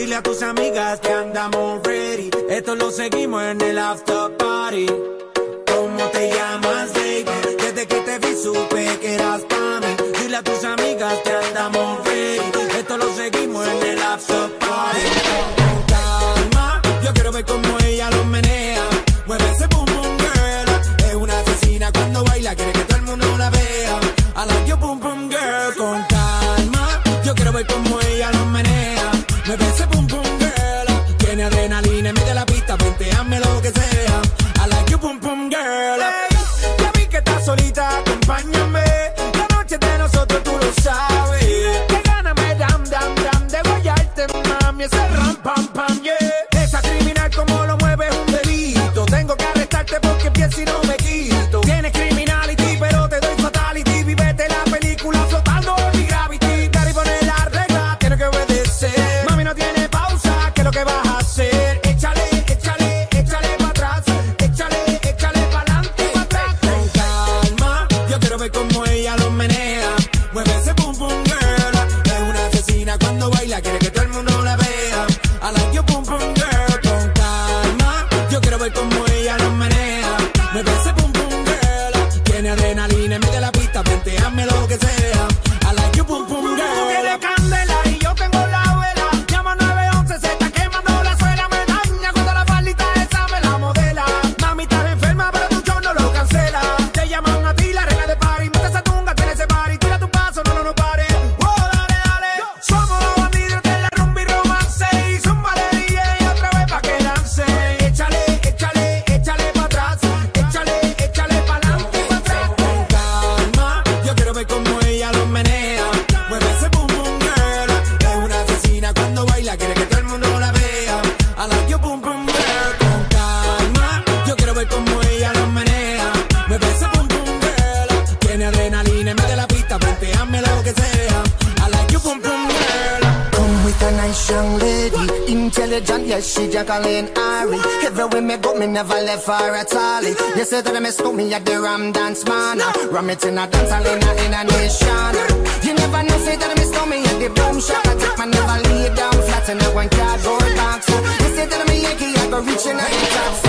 Dile a tus amigas que andamos ready. Esto lo seguimos en el after party. ¿Cómo te llamas, baby? Desde que te vi supe que eras pa' mí. Dile a tus amigas que andamos ready. Esto lo seguimos en el after party. Con calma, yo quiero ver cómo ella lo menea. Mueve ese boom boom girl. Es una asesina cuando baila, quiere que todo el mundo la vea. I like your boom boom girl. Con calma, yo quiero ver cómo ella lo menea. Mueve ese boom boom girl. Tiene adrenalina, mete la pista, venteame lo que sea. I like your boom boom girl. Hey, ya vi que estás solita, acompáñame. La noche de nosotros tú lo sabes. Que gana me dam dam dam de guayarte, mami. Ese ram pam pam, yeah. Esa criminal como lo mueve es un delito. Tengo que arrestarte porque pienso y no me quito. Tienes criminality, pero te doy fatality. Vivete la película flotando en mi gravity. Cari pone la regla, tiene que obedecer. Mami no tiene pausa, ¿qué es lo que vas a hacer? Échale, échale, échale pa' atrás. Échale, échale pa'lante y pa' atrás. Con calma, yo quiero ver cómo ella lo menea. Mueve ese boom boom girl. Es una asesina cuando baila, quiere que todo el mundo la vea. I like your boom boom girl. Con calma, yo quiero ver cómo ella lo menea. Mueve ese boom boom girl. Tiene adrenalina, mete la pista, venteame lo que sea. I like your boom boom girl. Tú tienes candela y yo tengo la vela. Llama 911, se está quemando la suela. Me daña cuando la faldita esa me la modela. Mami, estás enferma, pero tu show no lo cancela. Te llaman a ti, la regla de party. Mete esa tunga, tiene ese party. Tira tu paso, no pare. Oh, dale, dale. Somos los bandidos de la rumba y romance. Y zúmbale DJ otra vez pa' que lance. Échale, échale, échale pa' atrás. Échale, échale pa'lante y pa' atrás. Con calma, yo quiero ver cómo ella lo menea. Mueve ese boom boom girl. Es una asesina cuando baila, quiere que todo el mundo la vea. I like your boom boom girl. Con calma, yo quiero ver cómo ella lo menea. Mueve ese boom boom girl. Tiene adrenalina, mete la pista, venteame lo que sea. I like your boom boom girl. Come with a nice young lady, intelligent, yes, she Jacqueline Ari. Everywhere me go, me never left her at all. You say that me stole me at the Ram Dance Man. Ram it in a dance hall in a nation. You never know, say that me stole me at the Boom Shop. I take my never lay down flat in a one cardboard box. You say that me Yankee, I go reaching out the top.